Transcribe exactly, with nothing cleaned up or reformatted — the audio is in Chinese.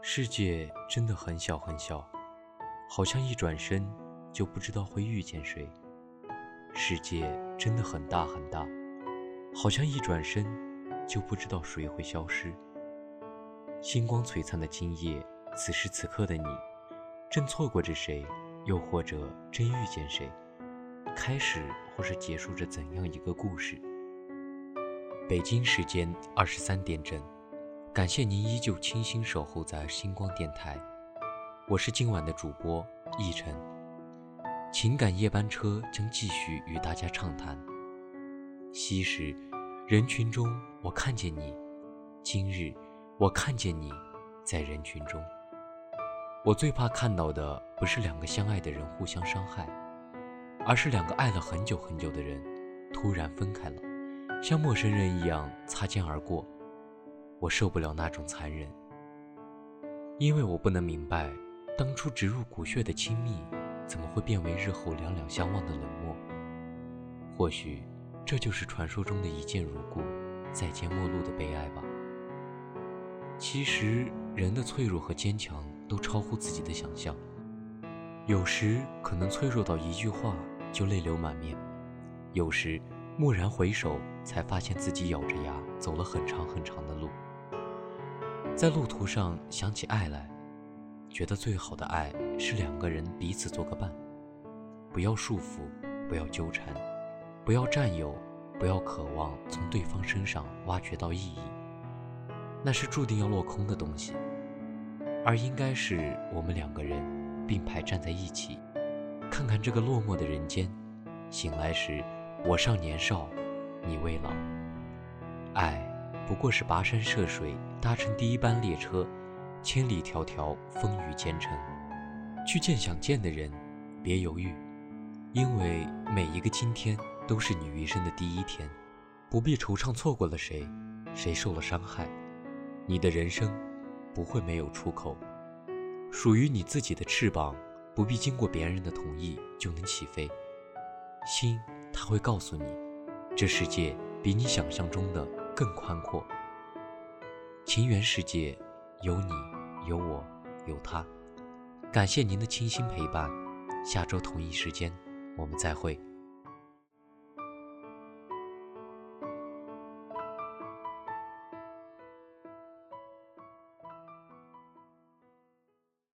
世界真的很小很小，好像一转身就不知道会遇见谁。世界真的很大很大，好像一转身就不知道谁会消失。星光璀璨的今夜，此时此刻的你，正错过着谁，又或者真遇见谁，开始或是结束着怎样一个故事。北京时间二十三点整，感谢您依旧倾心守候在星光电台，我是今晚的主播奕晨。情感夜班车将继续与大家畅谈。昔时人群中我看见你，今日我看见你在人群中。我最怕看到的不是两个相爱的人互相伤害，而是两个爱了很久很久的人突然分开了，像陌生人一样擦肩而过。我受不了那种残忍，因为我不能明白，当初植入骨血的亲密，怎么会变为日后两两相望的冷漠？或许，这就是传说中的一见如故，再见陌路的悲哀吧。其实，人的脆弱和坚强都超乎自己的想象，有时可能脆弱到一句话就泪流满面，有时蓦然回首，才发现自己咬着牙走了很长很长的路。在路途上想起爱来，觉得最好的爱是两个人彼此做个伴，不要束缚，不要纠缠，不要占有，不要渴望从对方身上挖掘到意义，那是注定要落空的东西。而应该是我们两个人并排站在一起，看看这个落寞的人间，醒来时我尚年少，你未老。爱不过是跋山涉水，搭乘第一班列车，千里迢迢，风雨兼程，去见想见的人。别犹豫，因为每一个今天都是你余生的第一天，不必惆怅错过了谁，谁受了伤害。你的人生不会没有出口，属于你自己的翅膀，不必经过别人的同意就能起飞。心它会告诉你，这世界比你想象中的更宽阔。情缘世界，有你，有我，有他。感谢您的倾心陪伴，下周同一时间我们再会。